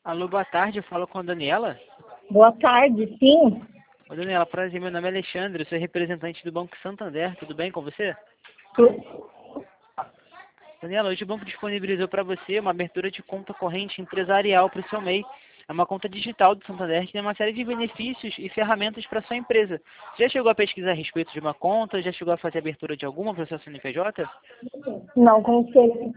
Alô, boa tarde, eu falo com a Daniela. Boa tarde, sim. Ô, Daniela, prazer, meu nome é Alexandre, eu sou representante do Banco Santander, tudo bem com você? Daniela, hoje o banco disponibilizou para você uma abertura de conta corrente empresarial para o seu MEI. É uma conta digital do Santander que tem uma série de benefícios e ferramentas para sua empresa. Já chegou a pesquisar a respeito de uma conta? Já chegou a fazer a abertura de alguma para o seu CNPJ? Não consigo.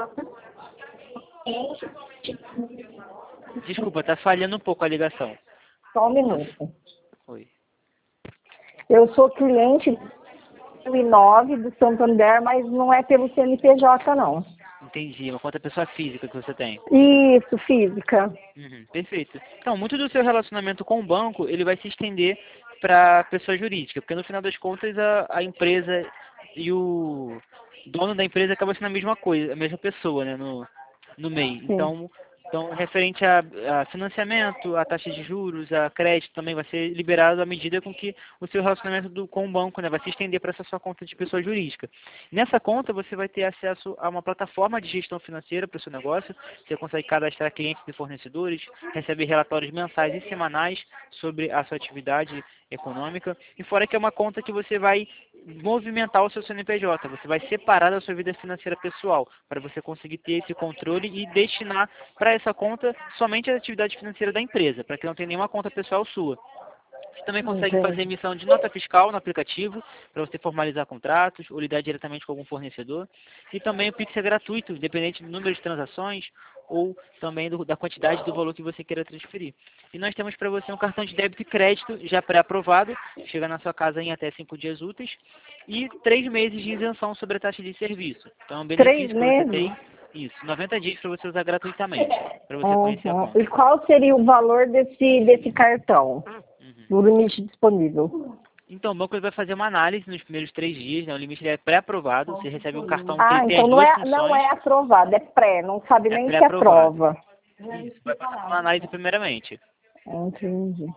Desculpa, tá falhando um pouco a ligação. Só um minuto. Oi. Eu sou cliente do 2009 do Santander, mas não é pelo CNPJ, não. Entendi, uma conta pessoa física que você tem. Isso, física. Perfeito. Então, muito do seu relacionamento com o banco, ele vai se estender para a pessoa jurídica, porque no final das contas a empresa e o dono da empresa acaba sendo a mesma coisa, a mesma pessoa, né, no MEI. Sim. Então, referente a financiamento, a taxa de juros, a crédito também vai ser liberado à medida com que o seu relacionamento com o banco, né, vai se estender para essa sua conta de pessoa jurídica. Nessa conta você vai ter acesso a uma plataforma de gestão financeira para o seu negócio. Você consegue cadastrar clientes e fornecedores, receber relatórios mensais e semanais sobre a sua atividade econômica. E fora que é uma conta que você vai movimentar o seu CNPJ, você vai separar da sua vida financeira pessoal, para você conseguir ter esse controle e destinar para essa conta somente a atividade financeira da empresa, para que não tenha nenhuma conta pessoal sua. Você também consegue fazer Entendi. emissão de nota fiscal no aplicativo, para você formalizar contratos ou lidar diretamente com algum fornecedor. E também o Pix é gratuito, independente do número de transações ou também da quantidade do valor que você queira transferir. E nós temos para você um cartão de débito e crédito já pré-aprovado, chega na sua casa em até 5 dias úteis, e 3 meses de isenção sobre a taxa de serviço. Então é um 3 benefício que você meses? tem, isso, 90 dias para você usar gratuitamente, para você conhecer a Uhum. conta. E qual seria o valor desse cartão? Uhum. Do limite disponível? Então, o banco ele vai fazer uma análise nos primeiros 3 dias, né? O limite ele é pré-aprovado. Você recebe um cartão que ele Ah, tem as então duas não funções. é aprovado, é pré, não sabe É nem se pré-aprovado. aprova. Isso, vai passar por uma análise primeiramente. Entendi.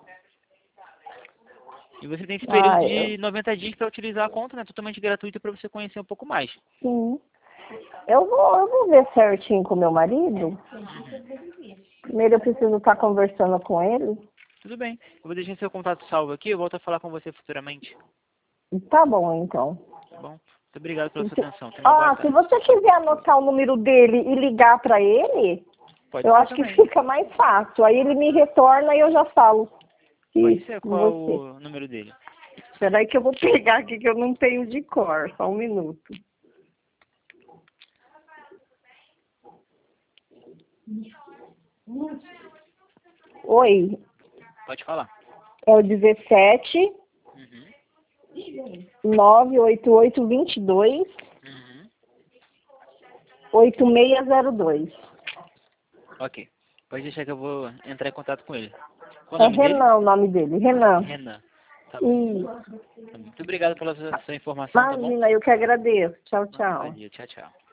E você tem esse período Ah, de 90 dias para utilizar a conta, né? Totalmente gratuita para você conhecer um pouco mais. sim. Eu vou ver certinho com meu marido. Primeiro eu preciso estar conversando com ele. Tudo bem. Eu vou deixar seu contato salvo aqui. Eu volto a falar com você futuramente. Tá bom, então. Tá bom? Muito obrigado pela sua atenção. Tenha uma boa Ah, se tarde. você quiser anotar o número dele e ligar para ele, Pode eu ser acho que também. fica mais fácil. Aí ele me retorna e eu já falo. Pode Isso, ser. com Qual é você. o número dele? Espera aí que eu vou pegar aqui que eu não tenho de cor. Só um minuto. Oi, Pode falar. é o 17 Uhum. 98822 Uhum. 8602. Ok. Pode deixar que eu vou entrar em contato com ele. Qual o É nome dele? Renan o nome dele, Renan. Renan. Tá bom. Isso. Muito obrigado pela sua informação, tá bom? Imagina, eu que agradeço. Tchau, tchau. Valeu, tchau, tchau.